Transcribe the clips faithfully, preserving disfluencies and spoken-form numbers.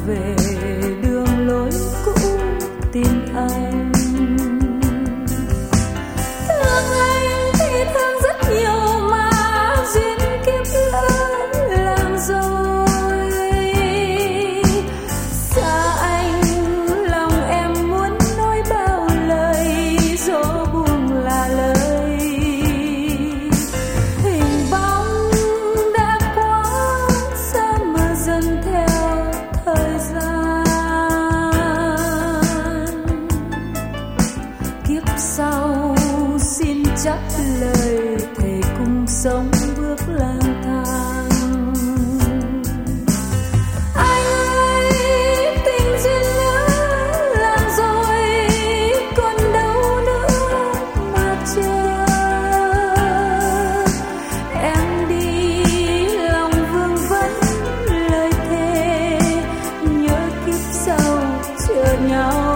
về đường lối cũ tìm anh. Thương anh thì thương rất nhiều mà duyên kiếp lỡ làm rồi. Xa anh lòng em muốn nói bao lời, dỗ buông là lời. Hình bóng đã quá xa mờ dần theo thời gian. Kiếp sau xin chắc lời thề cùng sống bước lang thang. Anh ơi tình duyên lỡ làm rồi, còn đâu nữa mà chờ. Em đi lòng vương vấn lời thề, nhớ kiếp sau chờ nhau.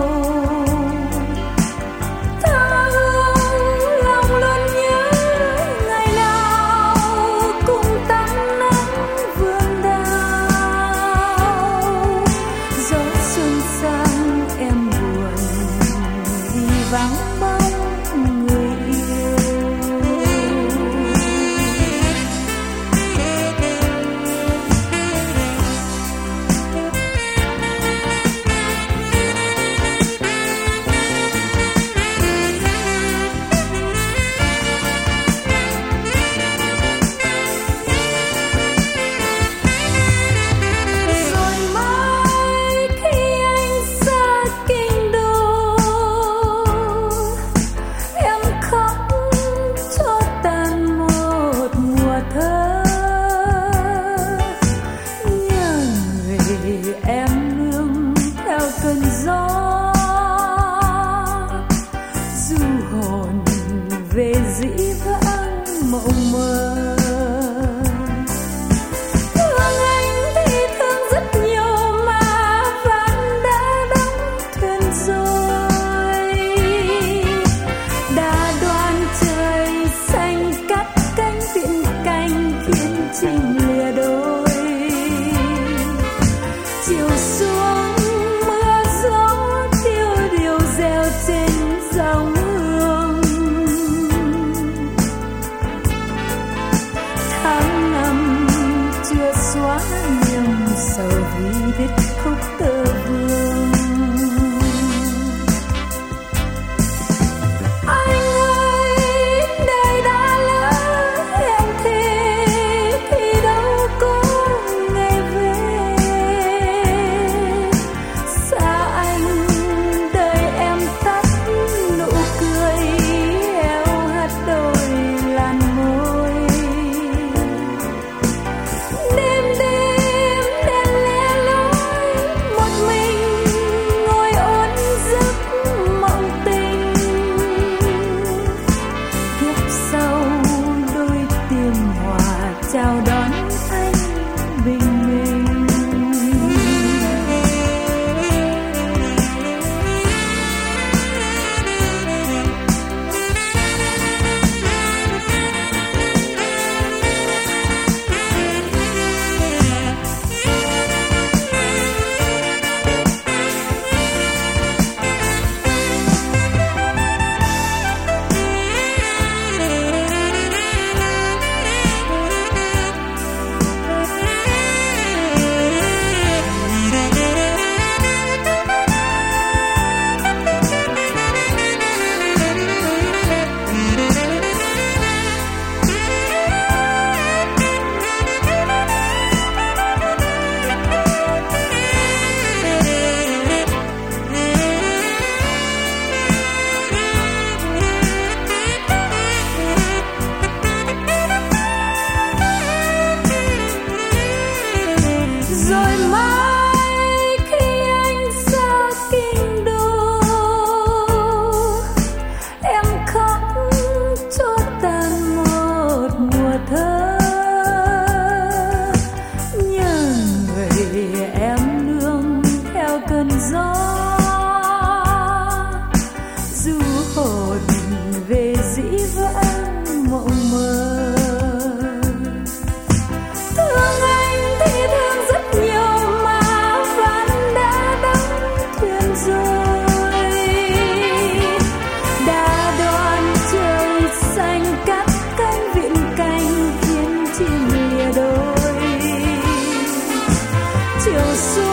Về dĩ vãng mộng mơ. Thương anh thì thương rất nhiều mà ván đã đóng thuyền rồi. Đã đoán trời xanh cắt cánh viễn canh khiến chim lìa đôi. Chiều xuống mưa gió tiêu điều reo trên dòng hương. Tháng năm chưa xóa niềm sầu vì đứt khúc tơ vương. Anh ơi đời đã lỡ hẹn thề thì đâu có ngày về. Xa anh đời em tắt nụ cười, héo hắt đôi làn môi. Đêm đêm đèn le lối một xưa